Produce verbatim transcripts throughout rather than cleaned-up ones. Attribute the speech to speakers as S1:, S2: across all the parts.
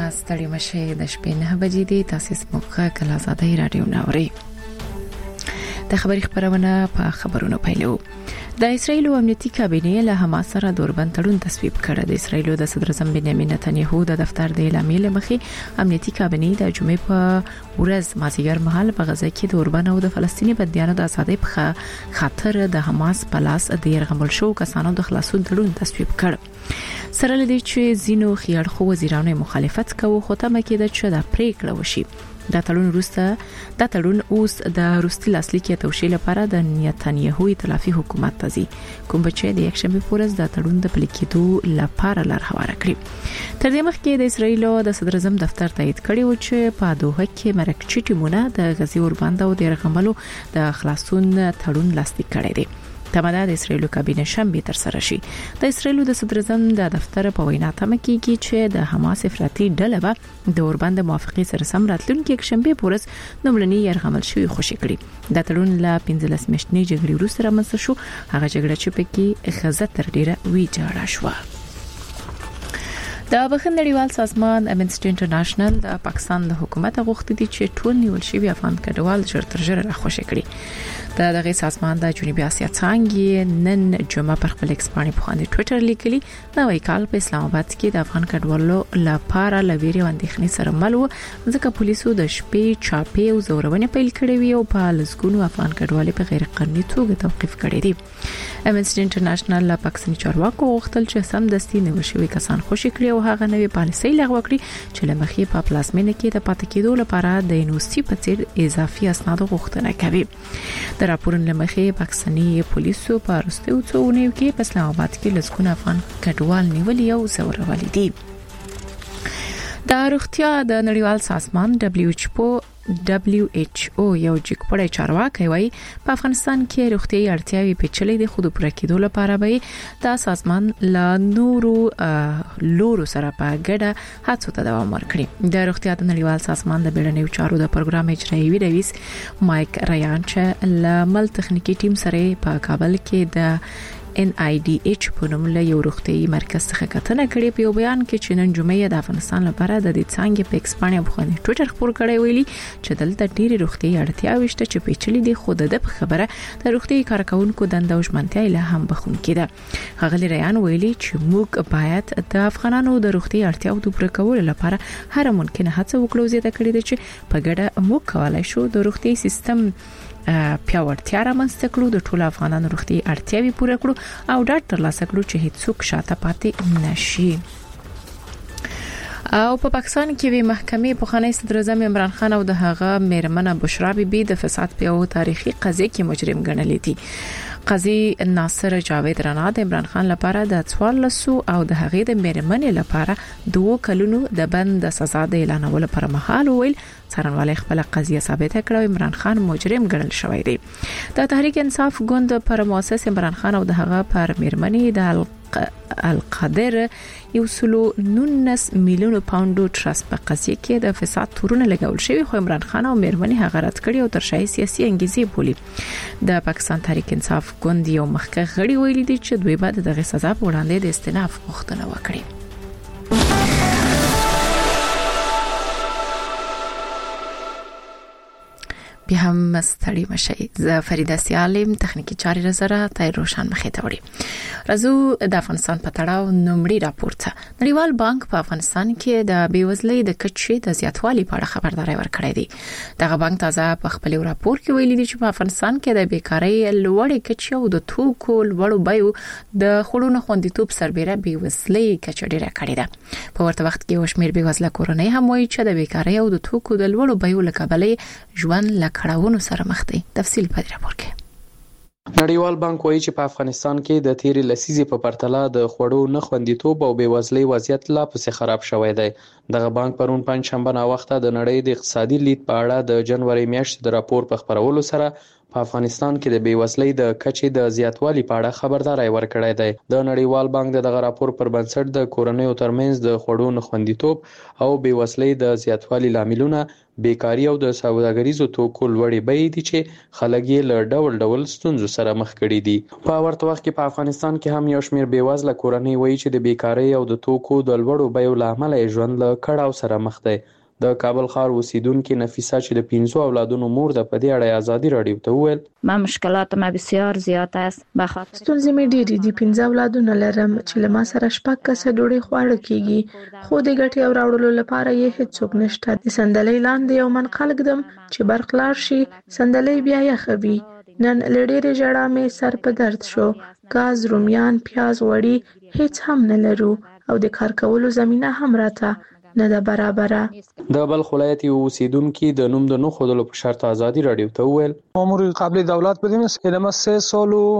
S1: ستړي مشه د شپې نه بجې دي. تاسو سموخه کله آزادۍ رادیو ناوري د خبري خبرونه په خبرونو پیلو. د اسرایل امنیتي کابینه له حماس سره دوربند تړون تصویب کړ. د اسرایل د صدر اعظم بنیامین نتنیاهو د دفتر د اعلامیې لمخې امنیتي کابینه د جمعې په ورځ مازیګر مهال په غزه کې د اوربن او د فلسطیني بدیانو د ازادۍ په خاطر د حماس په لاس د يرغمل شو کسانو د خلاصون تړون تصویب کړ. سره لدی چې زینو خيار خو وزیرانو مخالفت کوي خو تمه کېده چې د پریکړه وشي. دا تړون روسته دا تړون اوس د روسي لاسلیک توشیل لپاره د نتنیاهو ائتلافي حکومت ته ځي کوم چې د یک شنبه پورز د تړون د پلیکېدو لپاره لار هواره کړی. تر دې مخکې د اسرایل د صدر اعظم دفتر تایید کړی و چې په دوه کې مرکچی ټیمونه د غزي اوربند او د رغملو د خلاصون تړون لاسلیک کړی دی. تماده د اسرایل کابینه شنبه تر سره شي. د اسرایل د صدر اعظم د دفتر په وینا تمه کیږي چې د حماس افراطي ډله به د اوربند موافقه سره سم راتلونکي یک شنبه پورز نوملنی يرغمل شوی خوشی کړي. د تړون لا پنځلس میاشتې جګړې وروسته رامنځته شو. هغه جګړه چې پکې غزه تر ډیره وی جوړه شو. د بخښنې نړیوال سازمان امنسټي انټرنیشنل د پاکستان د حکومت غوښتي دي چې ټول نیول شوی افغان کډوال ژر تر ژره راخوشي کړي. د دغه سازمان د جنوبي اسیا څنګه نن جمعه پر خپل ایکسپانی په باندې ټوئیټر لیکلي نوې کال په اسلام آباد کې د افغان کډوالو لپاره لویري اندېښنې سره مل و ځکه پولیسو د شپې چاپې او زورونه پیل کړې وي او په لسګونو افغان کډوالو په غیر قانوني توګه توقيف کړي دي. امنسټي انټرنیشنل لا پاکستاني چارواکو غوښتل چې سم دستي نیول شوی کسان خوشي کړي او هغه نوې پالیسۍ لغوه کړي چې لمخې په پلاسمینه کې د پاتې کېدو لپاره د یونیورسيټي په څیر اضافي اسناد غوښتنه کوي. د راپورن لمخې پاکستاني پولیسو په وروستیو څو اونیو کې په اسلام آباد کې لسګونه افغان کډوال نیولي او زورولي دي. د روغتیا د نړیوال سازمان دبليو ایچ او دبليو ایچ او یو جګپړی چارواکي وایي په افغانستان کې روغتيایي اړتیاوې پیچلې دي خو د پوره کېدو لپاره به دا سازمان لا نورو لورو سره په ګډه هڅو ته دوام ورکړي. د روغتیا د نړیوال سازمان د بیړنیو چارو د پروګرام اجرایي رئیس مایک ریان چې لمل تخنیکی ټیم سره په کابل کې د ان آی ډي ایچ په نوم له یو روغتيایي مرکز څخه کتنه کړې. په بیان کې چې نن جمعې د افغانستان لپاره د دې څنګه په ایکسپانیا په ټوئیټر خبر کړی ویلي چې دلته ډېری روغتيایي اړتیاوې شته چې پیچلې دي خو د خبره د روغتيایي کارکونکو دنده او ژمنتیا له هم بخون کېده. غغلی ریان ویلي چې موږ باید د افغانانو د روغتيایي اړتیاو د پوره کولو لپاره هر ممکنه هڅه وکړو زیاته کړې ده چې په ګډه موږ کولای شو د روغتيایي سیستم پیاوړتیا رامنځته کړو د ټولو افغانانو روغتي اړتیاوې پوره کړو او ډاډ ترلاسه کړو چې هیڅوک شاته پاتې نشي. او په پاکستان کې وی محکمې په خانه صدر اعظم عمران خان او د هغه میرمنه بشرا بیبي د فساد په یو تاریخي قضیه کې مجرم ګڼلې دي. قاضي ناصر جاوید رانا د عمران خان لپاره د څوارلسو او د هغې د میرمنې لپاره دوه کلونو د بند سزا د اعلانولو پر مهال ویل څارنوالۍ خپل قضیه ثابته کړه او عمران خان مجرم ګڼل شوی دی. د تحریک انصاف ګوند پر مؤسس عمران خان او د هغه پر میرمنې د القادر یو سلو نونس میلیون پاونډو ترست په قضیه کې د فساد تورونه لګول شوی خو عمران خان او میرمنې هغه رد کړی او تر شای سیاسي انګیزې بولی. د پاکستان تحریک انصاف ګوند یو مخکې غړي ویلي دي چې دوی بعد دغه سزا په وړاندې د استئناف غوښتنه وکړي. بیا هم ستړي مشي. زه فریده سیالم تخنیکی چاري رزره تای روشن مخې ته وړي. راځو د افغانستان په تړاو نومړي راپورته. نړیوال بانک په افغانستان کې د بیوزلۍ د کچې د زیاتوالي په اړه خبرداري ورکړې ده. دغه بانک تازه په خپل راپور کې ویلي دی چې په افغانستان کې د بیکارۍ لوړې کچې او د توکو لوړو بیو د خړونو خوندیتوب سربېره بیوزلۍ کچې ډیره کړې ده. په ورته وخت کې وشمیر بیوزله کورنۍ هم وایي چې د بیکارۍ او د توکو د لوړو بیو لکبلې ژوند کړهونو سره مخ دي. تفصیل په راپور کې.
S2: نړیوال بانک وایي چې په افغانستان کې د تیرې لسیزې په پرتله د خوړو نه خوندیتوب او بیوزلۍ وضعیت لا پسې خراب شوی دی. دغه بانک پرون پنځشنبه نا وخته د نړۍ د اقتصادي لید په اړه د جنوري میاشتې د راپور په خبرولو سره په افغانستان کې د بیوزلۍ د کچې د زیاتوالي په اړه خبرداري ورکړی دی. د نړیوال بانک د دغه راپور پر بنسټ د کورنیو ترمنځ د خوړو نه خوندیتوب او بیوزلۍ د زیاتوالي لاملونه بیکاری او د سوداګریزو توکو لوړې بیې دي چې خلک یې له ډول ډول ستونزو سره مخ کړي دي. په ورته وخت کې په افغانستان کې هم یو شمېر بیوزله کورنۍ وایي چې د بیکاری او د توکو د لوړو بیو له امله یې ژوند له کړاو سره مخ دی. د کابل ښار اوسیدونکې نفیسه چې د پنځو اولادونو مور ده په دې اړه ازادي راډیو ته وویل
S3: ما مشکلات ما بسیار زیات است به خاطر
S4: ستونزې مې ډېرې دي. پنځه اولادونه لرم چې له ما سره شپږ کسه ډوډۍ خواړه کیږي خو د ګټې او راوړلو لپاره یې هیڅوک نشته. د صندلۍ لاندې یو من خلک دم چې برق لاړ شي صندلۍ بیا یخه وي. نن له ډېرې ژړا مې سر په درد شو. ګاز، رومیان، پیاز، غوړي هیڅ هم نه لرو او د کار کولو زمینه هم راته نه ده برابره.
S2: د بلخ ولایت یو اوسیدونکي د نوم د نه ښودلو په شرط ازادي راډیو ته وویل
S5: مامور قبل دولت بودیم الان سه سال و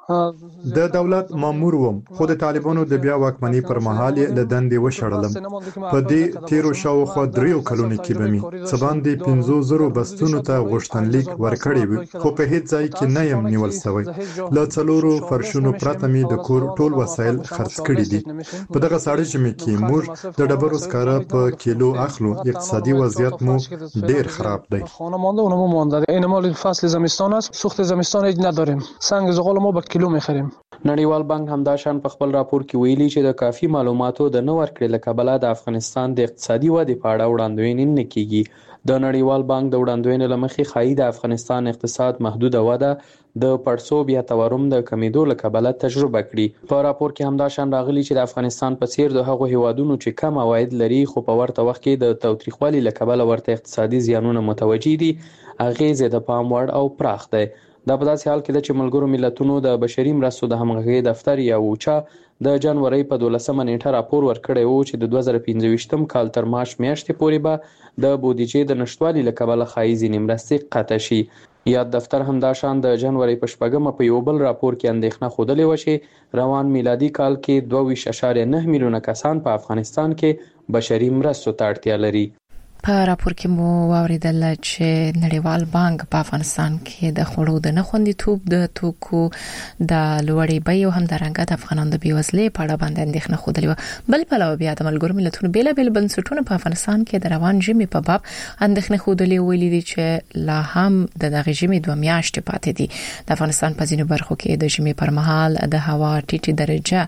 S6: د دولت مامور وم خو د طالبانو د بیا واکمنۍ پر مهال له دندې وشړلم. په دې تیرو شاوخوا دریو کلونو کې به مې څه باندې پنځو زرو بستونو ته غوښتنلیک ورکړی و خو په هیڅ ځای کې نه یم نیول شوی. له څلورو فرشونو پرته مې د کور ټول وسایل خرڅ کړي دي. په دغه ساړه ژمي کې موږ د ډبرو سکاره په کیلو اخلو. اقتصادي وضعیت مو ډیر خراب دی.
S5: خانمانده اونمو مانده این مال فصل زمستان است. سوخت زمستان هیڅ نداریم. سنگ زغال ما به کیلو میخریم.
S2: نړیوال بانک همدا شان په خپل راپور کې ویلي چې د کافي معلوماتو د نه ورکړې له کبله د افغانستان د اقتصادي ودې په اړه وړاندوینې نه کیږي. د نړیوال بانک د وړاندوینې له مخې ښایي د افغانستان اقتصاد محدوده وده د پړسوب یا تورم د کمیدو له کبله تجربه کړي. په راپور کې همدا شان راغلي چې د افغانستان په څیر د هغو هیوادونو چې کم عواید لري خو په ورته وخت کې د تاوتریخوالي له کبله ورته اقتصادي زیانونه متوجه دي اغیز د پام وړ او پراخ دی. دا په داسې حال کې ده چې ملګرو ملتونو د بشري مرستو د همغږۍ دفتر یا اوچا د جنوري په دولسمه نیټه راپور ورکړی و چې د دوه زره پنځه ویشتم کال تر مارچ میاشتې پورې به د بودیجې د نشتوالي له کبله ښایي ځینې مرستې قطع شي. یاد دفتر همدا شان د جنوري په شپږمه په یو بل راپور کې اندېښنه ښودلې وه چې روان میلادي کال کې دوه ویشت اعشاریه نه میلیونه کسان په افغانستان کې بشري مرستو ته اړتیا لري.
S1: په راپور کې مو واوریدل چې نړیوال بانک په افغانستان کې د خوړو د نه خوندیتوب د توکو د لوړې بیې او همدارنګه د افغانانو د بیوزلۍ په اړه باندې اندېښنه ښودلې وه. بل پلوه بیا د ملګرو ملتونو بیلابېل بنسټونه په افغانستان کې د روان ژمي په باب اندېښنه ښودلې ویلي دي چې لا هم د دغه ژمي دوه میاشتې پاتې دي. د افغانستان په ځینو برخو کې د ژمي پر مهال د هوا ټیټه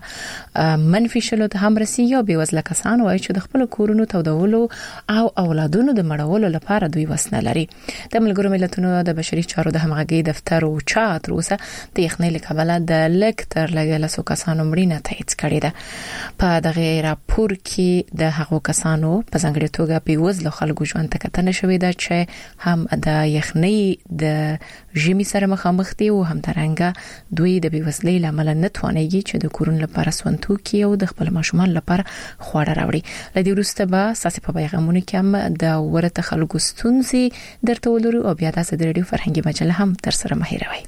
S1: درجه منفي شلو ته هم رسیږي او بیوزله کسان وایي چې د خپل کورونو تودولو او اولاد دونو د مړولو لپاره دوی وسنه لري. د ملګرو ملتونو د بشري چارو د همغږۍ دفتر او چا تر اوسه د یخنۍ له کبله د لږ تر لږه لسو کسانو مړینه تایید کړې ده. په دغه راپور کې د هغو کسانو په ځانګړې توګه بیوزلو خلکو ژوند ته کتنه شوې ده چې هم د یخنۍ د ژمي سره مخامخ دي او همدارنګه دوی د بیوزلۍ له امله نه توانېږي چې د کورونو لپاره سون توکي او د خپل ماشومان لپاره خواړه راوړي. له دې وروسته به ساسي په پیغامونو کې هم د ورته خلکو ستونزې درته ولرو او بیا تاسو د رادیو فرهنګي مجله هم تر سره مهیروي.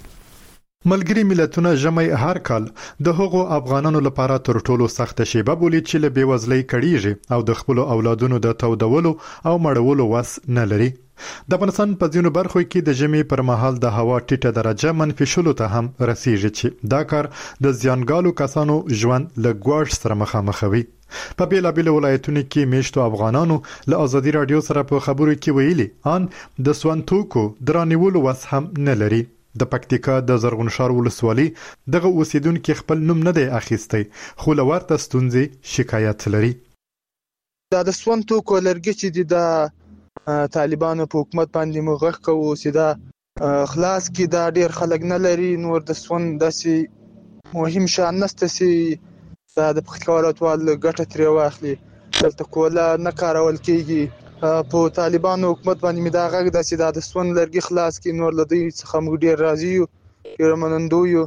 S6: ملګری ملتونه ژمي هر کال د هغو افغانانو لپاره تر ټولو سخت شیبه بولي چې له بیوزلۍ کړيږي او د خپل اولادونو د تودولو او مړولو وس نه لري. د افغانستان په ځینو برخو کې د ژمي پر مهال د هوا ټیټه درجه منفي شلو ته هم رسیږي چې دا کار د زیانګالو کسانو ژوند له ګواښ سره مخامخ وي. په بیلابیل ولایتونو کې میشتو افغانانو له ازادي رادیو سره په خبرو کې ویلي ان د سوانتوکو درانیولو وس هم نه لري. د پکتیکا د زرغونشار ولسوالۍ دغه اوسیدونکو خپل نوم نه دی اخیستی خو له ورته ستونزې شکایت لري.
S7: دا د سوانتوکو لرګي چې د طالبانو په حکومت باندې مغخ کوو سیدا خلاص کې دا ډیر خلک نه لري. نور د سون داسې مهم شان نشته چې دا د پختکاراتوال ګټه ترې واخلي. دلته کوله نه کارول کېږي. په طالبانو حکومت باندې مې دا غږ داسې دا د سون لرګي خلاص کې نور له دوی څخه موږ ډېر راضي یو ډېر منندو یو.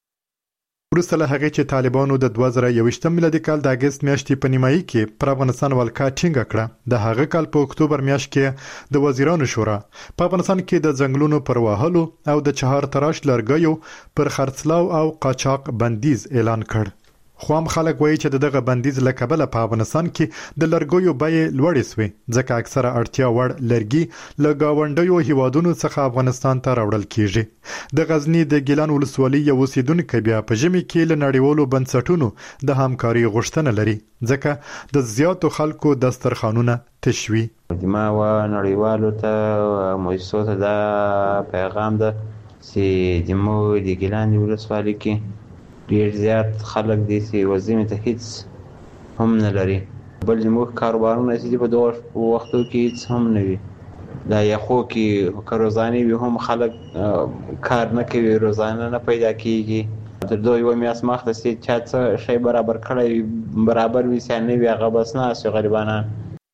S6: وروسته له هغې چې طالبانو د دوه زره یوویشتم میلادي کال د اګست میاشتې په نیمایي کې پر افغانستان ولکه ټینګه کړه، د هغه کال په اکتوبر میاشت کې د وزیرانو شورا په افغانستان کې د ځنګلونو پر وهلو او د چهار تراش لرګیو پر خرڅلاو او قاچاق بندیز اعلان کړ. خو هم خلک وایي چې دغه بندیز له کبله په افغانستان کې د لرګیو بیې لوړې سوې، ځکه اکثره اړتیا وړ لرګي له ګاونډیو هیوادونو څخه افغانستان ته راوړل کیږي. د غزنی د ګیلان ولسوالۍ یو اوسیدونکی بیا په ژمي کې له نړیوالو بنسټونو د همکاري غوښتنه لري، ځکه د زیاتو خلکو دسترخوانونه تشوي.
S8: ما و نړیوالو ته مؤسسو ته دا پیغام ده چې دمو د ګیلان ولسوالۍ کې ډیر زیات خلک دي چې وزمې ته هیڅ هم نه لري، بل زموږ کاروبارونه چې په دغه وختو کې هیڅ هم نه وي. دا یخو کې که روزانه وي هم خلک کار نه کوي، روزانه نه پیدا کیږي. تر دوی یوه میاشت مخته چې چا څه شی برابر کړی برابر وي چې نه وي، هغه بس ناست وي غریبانان.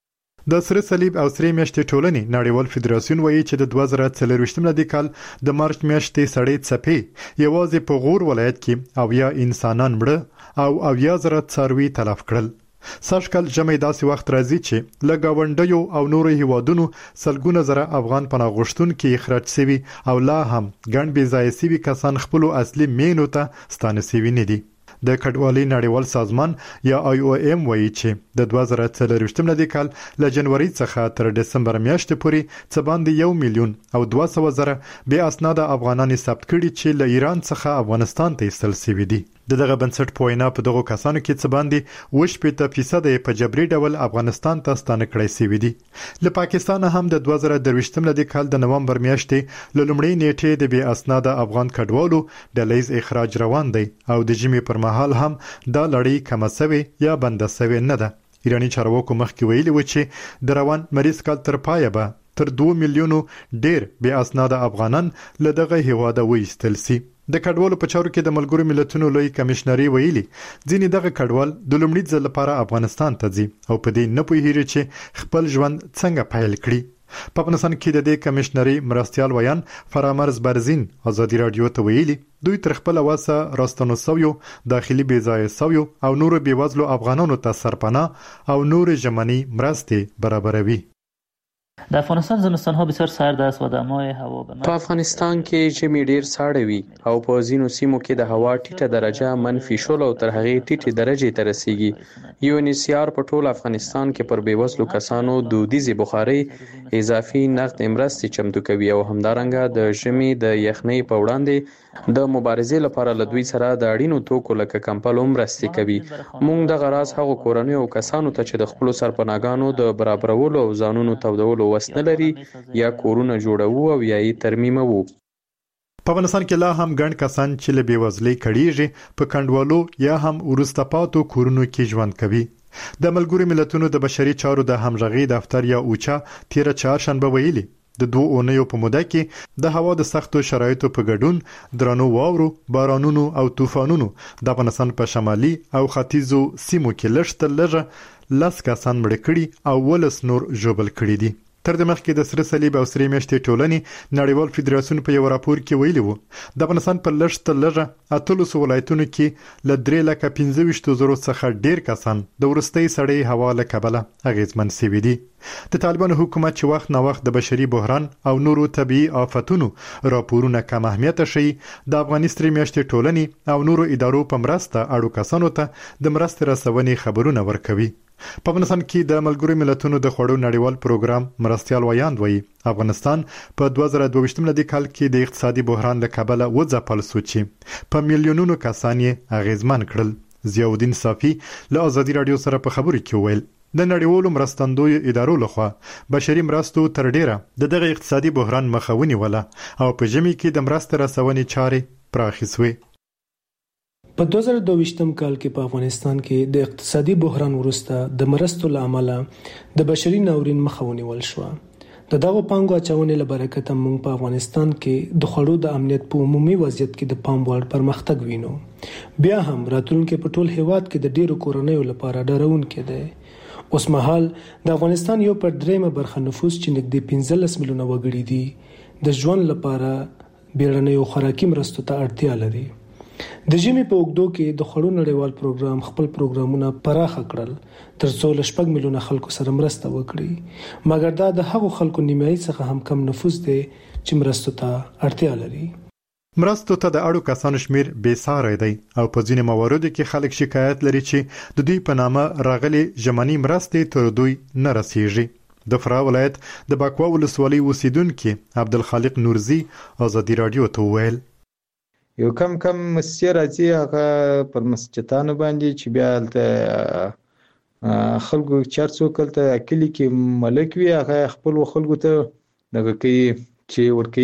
S6: د سره صلیب او سره میاشتې ټولنې نړیوال فدراسیون وایي چې د دوه زره څلرویشت ملادي کال د مارچ میاشتې سړې څپې یوازې په غور ولایت کې اویا انسانان مړه او اویا زره څاروي تلف کړل. سږکال ژمی داسې وخت راځي چې له ګاونډیو او نورو هیوادونو سلګونه زره افغان پناه غوښتونکي اخراج شوي او لا هم ګڼ بې ځایه شوي کسان خپلو اصلي مینو ته ستانه شوي نه دي. د کډوالۍ نړیوال سازمان یا آی او ایم وایي چې د دوه زره څلرویشت ملادي کال له جنوري څخه تر دسمبر میاشتې پورې څه باندې یو میلیون او دوه سوه زره بې اسناده افغانان ثبت کړي چې له ایران څخه افغانستان ته ایستل شوي دي. د دغه بنسټ په وینا په دغو کسانو کې څه باندې اووه شپېته فیصده په جبري ډول افغانستان ته ستانه کړی شوي دي. له پاکستانه هم د دوه زره درویشت ملادي کال د نومبر میاشتې له لومړۍ نیټې د بې اسناده افغان کډوالو ډلیز اخراج روان دی او د ژمي پر مهال هم دا لړۍ کمه سوې یا بنده سوې نه ده. ایراني چارواکو مخکې ویلي و چې د روان مریض کال تر پایه به تر دوه میلیونو ډیر بې اسناده افغانان له دغه هیواده وایستل شي. د کډوالو په چارو کې د ملګرو ملتونو لوی کمشنري ویلي ځینې دغه کډوال د لومړي ځل لپاره افغانستان ته ځي او په دې نه پوهیږي چې خپل ژوند څنګه پیل کړي. په افغانستان کې د دې کمشنري مرستیال ویان فرامرز برزین ازادي رادیو ته ویلي دوی تر خپل واسه راستنو سویو داخلي بې ځایه سویو او نورو بېوزلو افغانانو ته سرپناه او نور ژمنی مرستې برابروي.
S9: در افغانستان زمستان ها بسیار سرد است و دمای هوا به
S2: په افغانستان کې ژمي ډیر ساړه وي او په ځینو سیمو کې د هوا ټیټه درجه منفي شل او تر هغې ټیټې درجې ته رسیږي. یو ان ایس سی آر په ټول افغانستان کې پر بیوزلو کسانو دودیزې بخارۍ اضافي نقد مرستې چمتو کوي او همدارنګه د ژمي د یخنۍ په وړاندې د مبارزې لپاره له دوی سره د اړینو توکو لکه کمپل مرستې کوي. موږ دغه راز هغو کورنیو او کسانو ته چې د خپلو سرپناهګانو د برابرولو او ځانونو تودولو وس نه لري یا کورونه جوړوو او یا یې ترمیموو.
S6: په افغانستان کې لا هم ګڼ کسان چې له بېوزلۍ کړېږي په کنډوالو یا هم وروسته پاتو کورونو کې ژوند کوي. د ملګرو ملتونو د بشري چارو د همغږۍ دفتر یا اوچا تیره چهارشنبه ویلي د دوه اونیو په موده کې د هوا د سختو شرایطو په ګډون درنو واورو، بارانونو او طوفانونو د افغانستان په شمالي او ختیځو سیمو کې لږ تر لږه لس کسان مړه کړي او ولس نور ژوبل کړي دي. تر دې مخکې د سره صلیب او سره میاشتې ټولنې نړیوال فدراسیون په یو راپور کې ویلي وو د افغانستان په لږ تر لږه اتلسو ولایتونو کې له درې لکه پنځه ویشت زرو څخه ډیر کسان د وروستۍ سړې هوا له کبله اغیزمن شوي دي. د طالبانو حکومت چې وخت نه وخت د بشري بحران او نورو طبيعي آفتونو راپورونه کم اهمیته شي د افغاني سره میاشتې ټولنې او نورو ادارو په مرسته اړو کسانو ته د مرستې رسونې خبرونه ورکوي. په افغانستان کې د ملګرو ملتونو د خوړو نړیوال پروګرام مرستیال ویاند وایي افغانستان په دوه زره دوه ویشت ملادي کال کې د اقتصادي بحران له کبله وځپل شو چې په میلیونونو کسان یې اغیزمن کړل. ضیاءالدین صافي له ازادي رادیو سره په خبرو کې ویل د نړیوالو مرستندوی ادارو لخوا بشري مرستو تر ډیره د دغه اقتصادي بحران مخه ونیوله او په ژمي کې د مرستې رسونې چارې پراخې شوې.
S10: په دوه زره دوه ویشتم کال کې په افغانستان کې د اقتصادي بحران وروسته د مرستو له امله د بشري ناورین مخه ونیول شو. د دغه پانګو اچونې له برکته موږ په افغانستان کې د خوړو د امنیت په عمومي وضعیت کې د پام وړ پرمختګ وینو. بیا هم راتلونکي په ټول هیواد کې د ډیرو کورنیو لپاره ډارونکی دی. اوس مهال د افغانستان یو پر دریمه برخه نفوس چې نږدې پنځلس میلیونه وګړي دي د ژوند لپاره بیړنیو خوراکي مرستو ته اړتیا لري. د ژمي په اوږدو کې د خوړو نړیوال پروګرام خپل پروګرامونه پراخه کړل ترڅو له شپږ میلیونه خلکو سره مرسته وکړي، مګر دا د هغو خلکو نیمایي څخه هم کم نفوس دی چې مرستو ته اړتیا لري.
S6: مرستو ته د اړو کسانو شمیر بې ساری دی او په ځینې مواردو کې خلک شکایت لري چې د دوی په نامه راغلي ژمني مرستې تر دوی نه رسیږي. د فراه ولایت د باکوا ولسوالۍ اوسیدونکي عبدالخالق نورزي ازادي رادیو ته وویل
S11: یو کم کم مسجد راځي هغه پر مسجدانو باندې چې بیا هلته خلکو چارڅو کلته کلی کې ملک وي هغه خپل خلکو ته دغه کوي چې ورکوي